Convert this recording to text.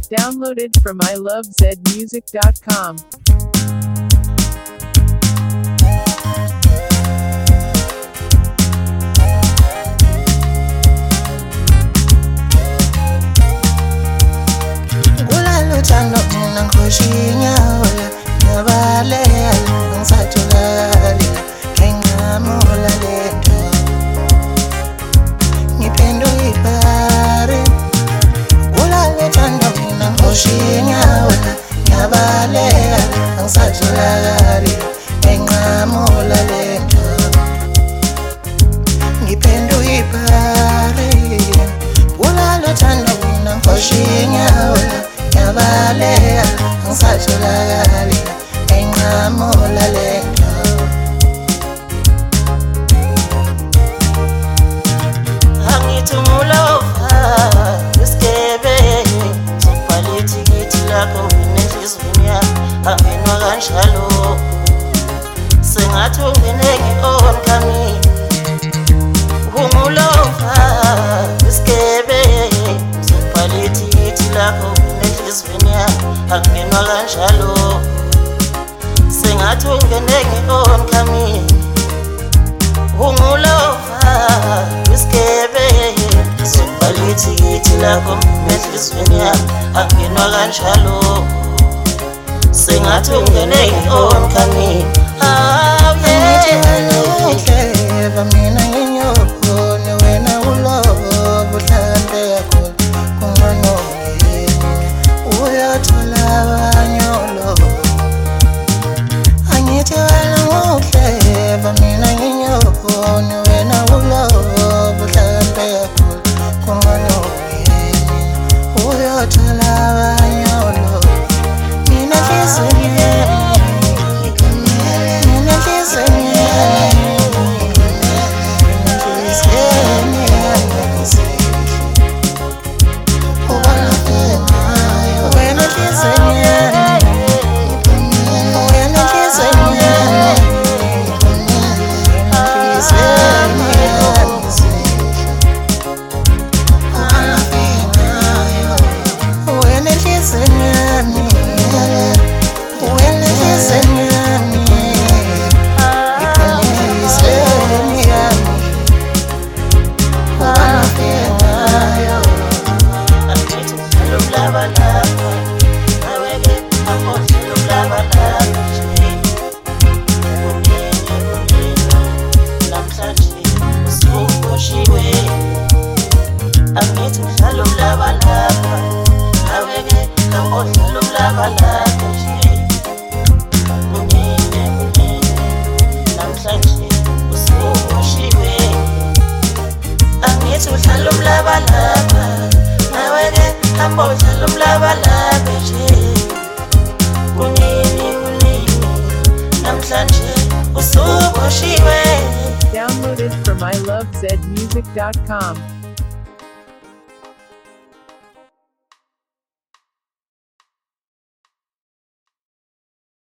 Downloaded from ilovezmusic.com. Thando mina ngikhoshina wala nyabalela ngisatholakala ngenqamola lento ngipendo ibari ulale thando mina ngikhoshina wala nyabalela ngisatholakala ngenqamola lento ngipendo ibari ulale thando mina ngikhoshina wala Yabalea, ngisatholakala enqamola lento angithi ngulova isigebe sokubhala ithikithi lakho ngenhliziyweni yami angenwa kanjalo sengathi ungene nge-oncoming ungulova isigebe sokubhala ithikithi lakho angenwa kanjalo sengathi ungene nge-oncoming ungulova isigebe sokubhala ithikithi lakho enhliziyweni yami angenwa kanjalo sengathi ungene nge-oncoming clever mina nginyoko wena ulova uhlande yakho kungano uyatholakanyolo angithi wena ngoclever mina nginyoko wena ulova uhlande yakho kungano uyatholakanyolo mina hliziyo Downloaded from ilovezmusic.com.